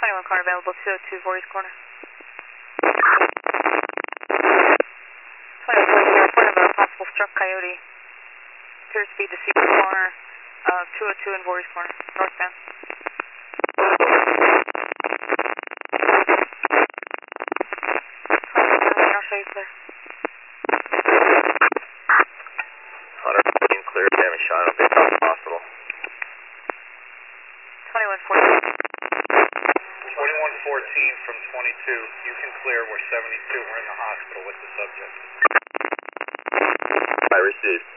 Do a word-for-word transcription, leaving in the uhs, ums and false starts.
twenty-one car available, two oh two Voorhees Corner. twenty-one four zero, report of a possible struck coyote. Appears to be deceased corner of two oh two in Voorhees Corner, northbound. I'll show you clear. Hunter, clear, damage shot on Big Top Hospital. twenty-one fourteen. twenty-one fourteen from twenty-two, you can clear, we're seventy-two, we're in the hospital with the subject. I received.